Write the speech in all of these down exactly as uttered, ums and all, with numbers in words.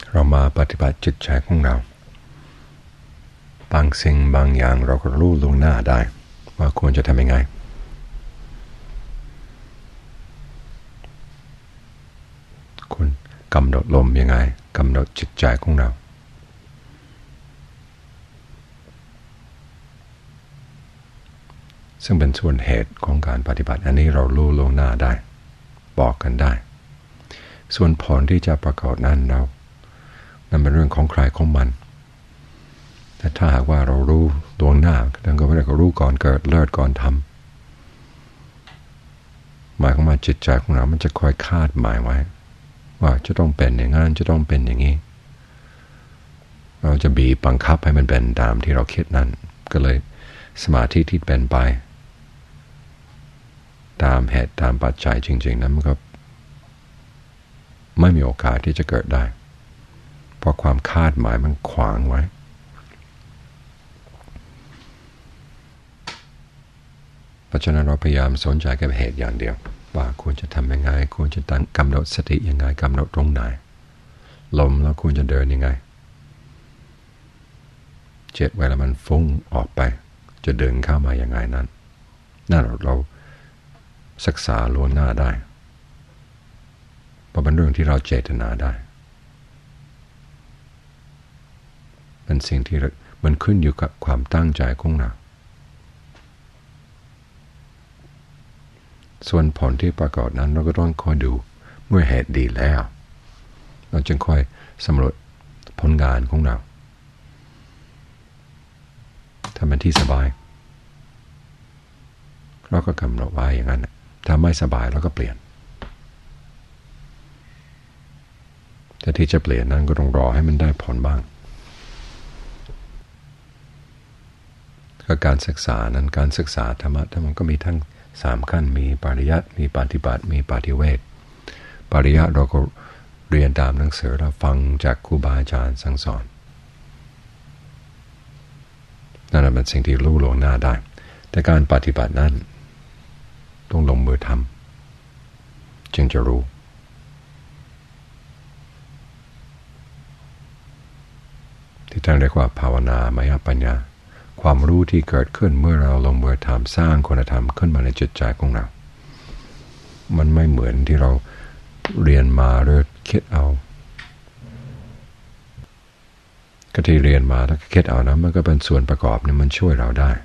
เรามาปฏิบัติจิตใจของเราบางสิ่งบางอย่างเราก็รู้ล่วงหน้าได้ว่าควรจะทำยังไงคุณกำหนดลมยังไงกำหนดจิตใจของเราซึ่งเป็นส่วนเหตุของการปฏิบัติอันนี้เรารู้ล่วงหน้าได้บอกกันได้ส่วนผลที่จะปรากฏนั้นเรานั่นเป็นเรื่องของใครของมันแต่ถ้าหากว่าเรารู้ล่วงหน้าดังก็ไม่ได้ก็รู้ก่อนเกิดเลิศก่อนทำหมายของมาจิตใจของเรามันจะคอยคาดหมายไว้ว่าจะต้องเป็นอย่างนั้นจะต้องเป็นอย่างนี้เราจะบีบบังคับให้มันเป็นตามที่เราคิดนั่นก็เลยสมาธิที่เป็นไปตามเหตุตามปัจจัยจริงๆนั้นมันก็ไม่มีโอกาสที่จะเกิดได้เพราะความคาดหมายมันขวางไว้เพราะฉะนั้นเราพยายามสนใจกับเหตุอย่างเดียวว่าควรจะทำยังไงควรจะตั้งกำหนดสติยังไงกำหนดตรงไหนลมแล้วควรจะเดินยังไงเจ็ดเวลามันฟุ้งออกไปจะดึงเข้ามายังไงนั้นนั่นเราศึกษาล่วงหน้าได้เพราะเป็นเรื่องที่เราเจตนาได้เป็นสิ่งที่มันขึ้นอยู่กับความตั้งใจของเราส่วนผลที่ปรากฏนั้นเราก็ต้องคอยดูเมื่อเหตุดีแล้วเราจึงค่อยสำรวจผลงานของเราถ้ามันที่สบายเราก็กำหนดไว้อย่างนั้นถ้าไม่สบายเราก็เปลี่ยนแต่ที่จะเปลี่ยนนั้นก็ต้องรอให้มันได้ผลบ้างก็การศึกษานั้นการศึกษาธรรมะมันก็มีทั้งสามขั้นมีปริยัติมีปฏิบัติมีปฏิเวทปริยัติเราก็เรียนตามหนังสือเราฟังจากครูบาอาจารย์สั่งสอนนั่นเป็นสิ่งที่รู้ล่วงหน้าได้แต่การปฏิบัตินั้นต้องลงมือทำจึงจะรู้ที่ท่านเรียกว่าภาวนามยปัญญาความรู้ที่เกิดขึ้นเมื่อเราลงมือทำสร้างคุณธรรมขึ้นมาในจิตใจของเรามันไม่เหมือนที่เราเรียนมาหรือคิดเอาก็ที่เรียนมาแล้วคิดเอานะมันก็เป็นส่วนประกอบนี่มันช่วยเราได้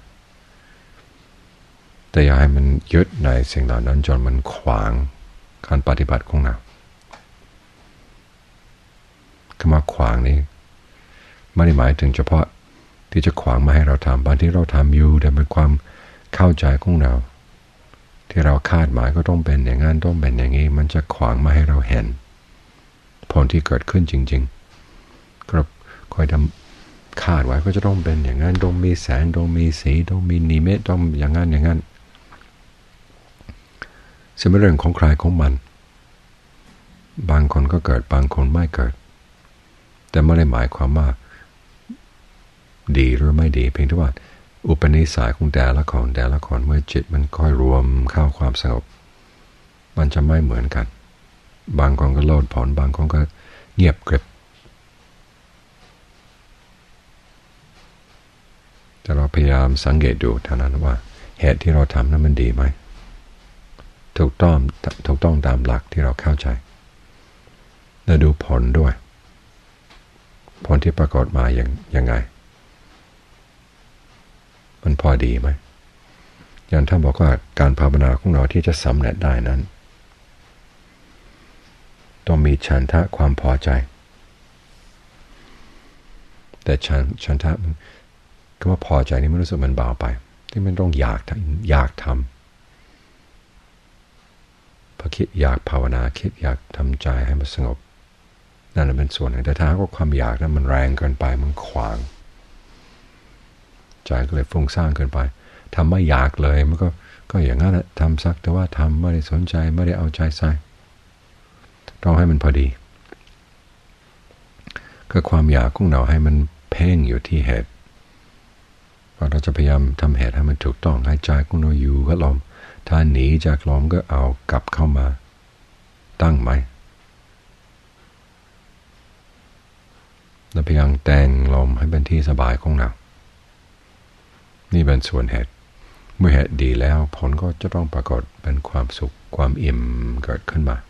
แต่อย่าให้มันยึดในสิ่งเหล่านั้นจนมันขวางการปฏิบัติของเราคำว่าขวางนี้ไม่ได้หมายถึงเฉพาะที่จะขวางมาให้เราทำบางที่เราทำอยู่แต่เป็นความเข้าใจของเราที่เราคาดหมายก็ต้องเป็นอย่างนั้นต้องเป็นอย่างนี้มันจะขวางมาให้เราเห็นผลที่เกิดขึ้นจริงๆก็คอยทำคาดไว้ก็จะต้องเป็นอย่างนั้นต้องมีแสงต้องมีสีต้องมีนิมิตต้องอย่างนั้นอย่างนั้นซึ่งเป็นเรื่องของใครของมันบางคนก็เกิดบางคนไม่เกิดแต่ไม่ได้หมายความว่าดีหรือไม่ดีเพียงแต่ว่าอุปนิสัยของแต่ละคนแต่ละคนเมื่อจิตมันค่อยรวมเข้าความสงบมันจะไม่เหมือนกันบางคนก็โลดผลบางคนก็เงียบกริบแต่เราพยายามสังเกตดูเท่านั้นว่าเหตุที่เราทำนั้นมันดีไหมถูกต้องถูกต้องตามหลักที่เราเข้าใจและดูผลด้วยผลที่ปรากฏมาอย่างยังไงมันพอดีไหมอย่างท่านบอกว่าการภาวนาของเราที่จะสำเร็จได้นั้นต้องมีฉันทะความพอใจแต่ฉันฉันทะก็ว่าพอใจนี่มันรู้สึกมันเบาไปที่มันต้องอยากอยากทำพอคิดอยากภาวนาคิดอยากทำใจให้มันสงบนั่นเป็นส่วนหนึ่งแต่ถ้าว่าความอยากนั้นมันแรงเกินไปมันขวางใจก็เลยฟุ้งซ่านเกินไปทำไม่อยากเลยมันก็ก็อย่างนั้นแหละทำสักแต่ว่าทำไม่ได้สนใจไม่ได้เอาใจใส่ต้องให้มันพอดีก็ความอยากของเราให้มันเพ่งอยู่ที่เหตุเราจะพยายามทำเหตุให้มันถูกต้องให้ใจของเราอยู่กับลมถ้าหนีจากลมก็เอากลับเข้ามาตั้งไหมและพยายามแต่งลมให้เป็นที่สบายของเรานี่เป็นส่วนเหตุเมื่อเหตุดีแล้วผลก็จะต้องปรากฏเป็นความสุขความอิ่มเกิดขึ้นมา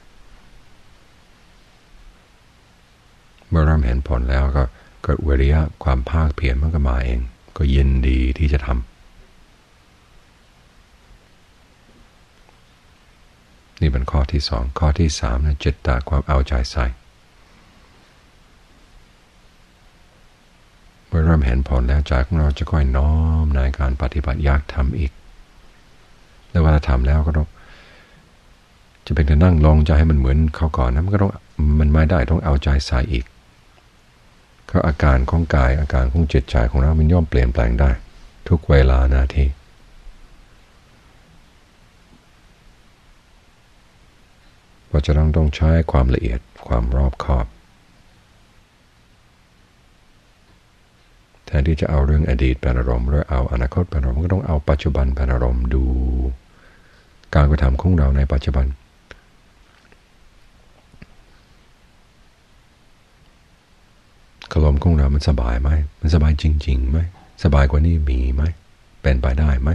เมื่อเริ่มเห็นผลแล้วก็เกิดวิริยะความภาคเพียรมันก็มาเองก็ยินดีที่จะทำนี่เป็นข้อที่สองข้อที่สามนะจิตตะความเอาใจใส่เมื่อเริ่มเห็นผลแล้วใจของเราจะค่อยน้อมในการปฏิบัติอยากทำอีกแล้วเวลาทำแล้วก็ต้องจะเป็นการนั่งลงจะให้มันเหมือนเขาก่อนนะมันก็ต้องมันไม่ได้ต้องเอาใจใส่อีกก็อาการของกายอาการของจิตใจของเรามันย่อมเปลี่ยนแปลงได้ทุกเวลานาทีเพราะจะต้องต้องใช้ความละเอียดความรอบคอบแทนที่จะเอาเรื่องอดีตเป็นอารมณ์หรือเอาอนาคตเป็นอารมณ์ก็ต้องเอาปัจจุบันเป็นอารมณ์ดูการกระทำของเราในปัจจุบันอารมณ์ของเรามันสบายไหมมันสบายจริงๆไหมสบายกว่านี้มีไหมเป็นไปได้ไหม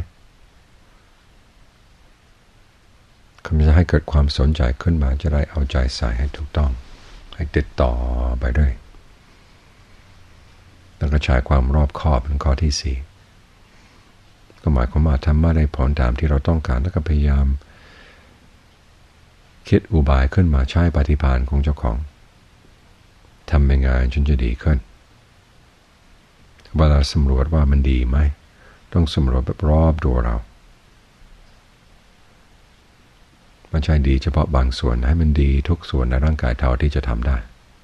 คำจะให้เกิดความสนใจขึ้นมาจะได้เอาใจใส่ให้ถูกต้องให้ติดต่อไปด้วยแล้วก็ใช้ความรอบคอบเป็นข้อที่สี่ก็หมายความว่าทำมาได้ผลตามที่เราต้องการแล้วก็พยายามคิดอุบายขึ้นมาใช้ปฏิภาณของเจ้าของทำยังไงจนจะดีขึ้นเวลาสำรวจว่ามันดีไหมต้องสำรวจแบบรอบตัวเรามันใช่ดีเฉพาะบางส่วนให้มันดีทุกส่วนในร่างกายเท่าที่จะทำได้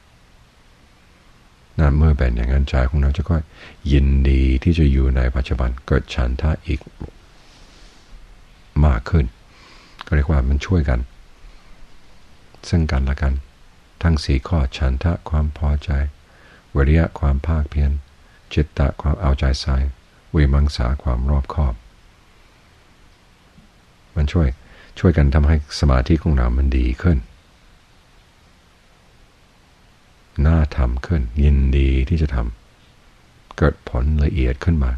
นั่นเมื่อเป็นอย่างนั้นใจของเราจะก็ยินดีที่จะอยู่ในปัจจุบันเกิดฉันทะอีกมากขึ้นก็เรียกว่ามันช่วยกันซึ่งกันและกันทั้งสี่ข้อฉันทะความพอใจวิริยะความภาคเพียรจิตตะความเอาใจใส่วิมังสาความรอบคอบมันช่วยช่วยกันทำให้สมาธิของเรามันดีขึ้นน่าทำขึ้นยินดีที่จะทำเกิดผลละเอียดขึ้นมา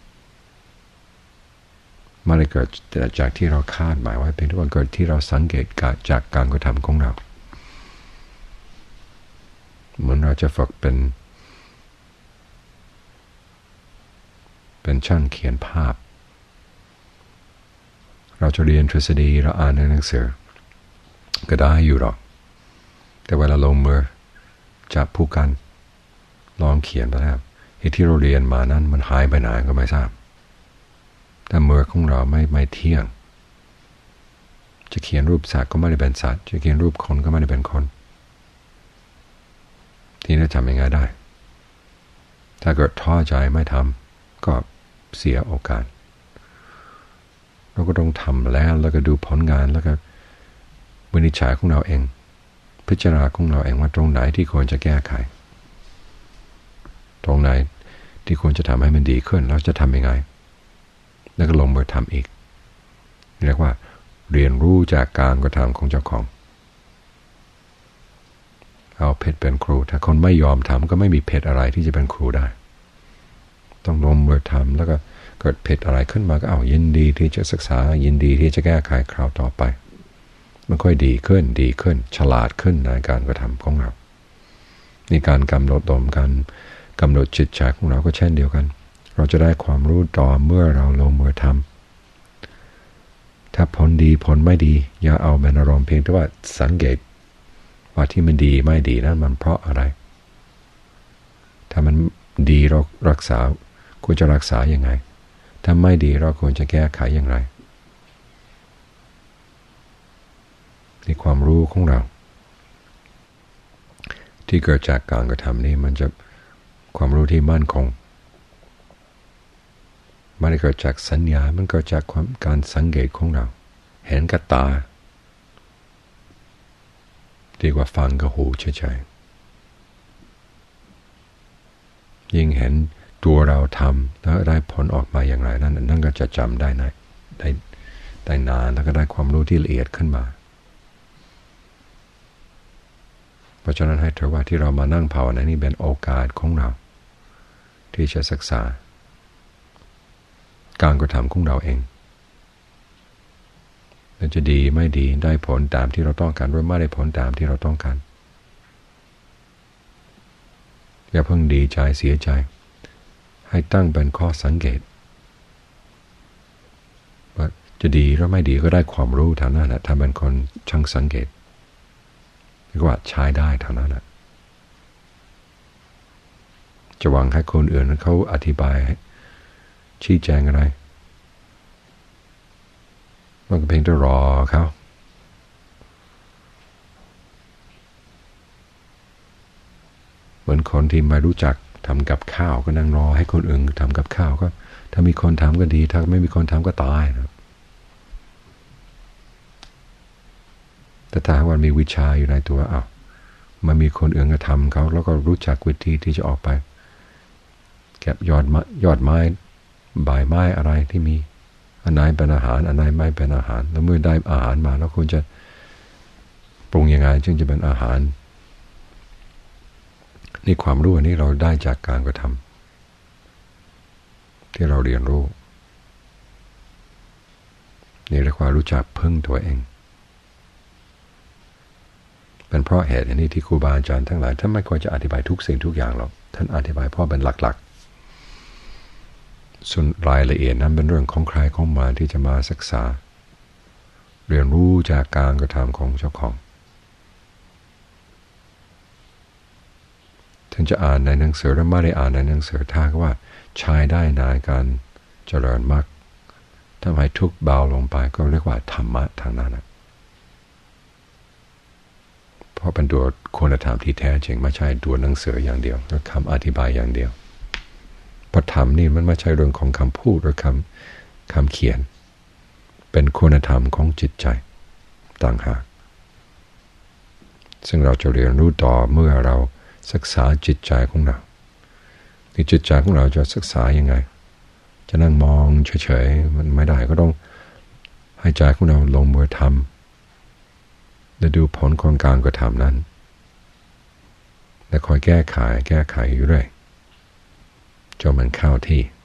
ไม่ได้เกิดจากที่เราคาดหมายไว้เป็นที่ว่าเกิดที่เราสังเกตจากการกระทำของเราเหมือนเราจะฝึกเป็นเป็นช่างเขียนภาพเราจะเรียนทฤษฎีเราอ่านในหนังสือก็ได้อยู่หรอกแต่เวลาลงมือจับผู้กันลองเขียนไปแล้วที่เราเรียนมานั้นมันหายไปไหนก็ไม่ทราบแต่มือของเราไม่ไม่เที่ยงจะเขียนรูปสัตว์ก็ไม่ได้เป็นสัตว์จะเขียนรูปคนก็ไม่ได้เป็นคนทีนี้ทำยังไงได้ถ้าเกิดท้อใจไม่ทำก็เสียโอกาสเราก็ต้องทำแล้วแล้วก็ดูผลงานแล้วก็วินิจฉัยของเราเองพิจารณาของเราเองว่าตรงไหนที่ควรจะแก้ไขตรงไหนที่ควรจะทำให้มันดีขึ้นเราจะทำยังไงแล้วก็ลงมือทำอีกเรียกว่าเรียนรู้จากการกระทำของเจ้าของเอาเพชรเป็นครูถ้าคนไม่ยอมทำก็ไม่มีเพชรอะไรที่จะเป็นครูได้ต้องลงมือทำแล้วก็เกิดเพชรอะไรขึ้นมาก็เอายินดีที่จะศึกษายินดีที่จะแก้ไขคราวต่อไปมันค่อยดีขึ้นดีขึ้นฉลาดขึ้นในการกระทำของเราในการกำหนดลมการกำหนดจิตใจของเราก็เช่นเดียวกันเราจะได้ความรู้ต่อเมื่อเราลงมือทำถ้าผลดีผลไม่ดีอย่าเอาเป็นอารมณ์เพียงแต่ว่าสังเกตว่าที่มันดีไม่ดีนั้นมันเพราะอะไรถ้ามันดีเรารักษาควรจะรักษาอย่างไรถ้าไม่ดีเราควรจะแก้ไขอย่างไรในความรู้ของเราที่เกิดจากการกระทำนี้มันจะความรู้ที่มั่นคงไม่ได้เกิดจากสัญญามันเกิดจากความการสังเกตของเราเห็นกับตาดีกว่าฟังกับหูเฉยๆยิ่งเห็นตัวเราทำแล้วได้ผลออกมาอย่างไรนั่นนั่นก็จะจำได้นะได้ได้นานแล้วก็ได้ความรู้ที่ละเอียดขึ้นมาเพราะฉะนั้นให้ถือว่าที่เรามานั่งภาวนานี่เป็นโอกาสของเราที่จะศึกษาการกระทำของเราเองมันจะดีไม่ดีได้ผลตามที่เราต้องการหรือไม่ได้ผลตามที่เราต้องการอย่าเพิ่งดีใจเสียใจให้ตั้งเป็นข้อสังเกตว่าจะดีหรือไม่ดีก็ได้ความรู้เท่านั้นแหละถ้าเป็นคนช่างสังเกตเรียกว่าใช้ได้เท่านั้นแหละจะหวังให้คนอื่นเขาอธิบายชี้แจงอะไรมันก็เพียงแต่รอเขาเหมือนคนที่ไม่รู้จักทำกับข้าวก็นั่งรอให้คนอื่นทำกับข้าวก็ถ้ามีคนทำก็ดีถ้าไม่มีคนทำก็ตายนะแต่ถ้าว่ามีวิชาอยู่ในตัวอ้าวมันมีคนอื่นก็ทำเขาแล้วก็รู้จักวิธีที่จะออกไปเก็บยอดไม้ยอดไม้ใบไม้อะไรที่มีอันไหนเป็นอาหารอันไหนไม่เป็นอาหารแล้วเมื่อได้อาหารมาแล้วคุณจะปรุงยังไงจึงจะเป็นอาหารนี่ความรู้อันนี้เราได้จากการกระทำที่เราเรียนรู้นี่เรียกว่ารู้จักพึ่งตัวเองเป็นเพราะเหตุนี้ที่ครูบาอาจารย์ทั้งหลายท่านไม่ควรจะอธิบายทุกสิ่งทุกอย่างหรอกท่านอธิบายเพราะเป็นหลักๆส่วนรายละเอียดนั้นเป็นเรื่องของใครของมันที่จะมาศึกษาเรียนรู้จากการกระทำของเจ้าของถึงจะอ่านในหนังสือหรือไม่ได้อ่านในหนังสือถ้าว่าใช้ได้ในการเจริญมรรคทำให้ทุกข์เบาลงไปก็เรียกว่าธรรมะทางนั้นนะเพราะเป็นตัวคุณธรรมที่แท้จริงไม่ใช่ตัวหนังสืออย่างเดียวหรือคำอธิบายอย่างเดียวเพราะธรรมนี่มันไม่ใช่เรื่องของคำพูดหรือคำคำเขียนเป็นคุณธรรมของจิตใจต่างหากซึ่งเราจะเรียนรู้ต่อเมื่อเราศึกษาจิตใจของเราที่จิตใจของเราจะศึกษายังไงจะนั่งมองเฉยๆมันไม่ได้ก็ต้องให้ใจของเราลงมือทำและดูผลของการกระทำนั้นและคอยแก้ไขแก้ไขอยู่เรื่อยจนมันเข้าที่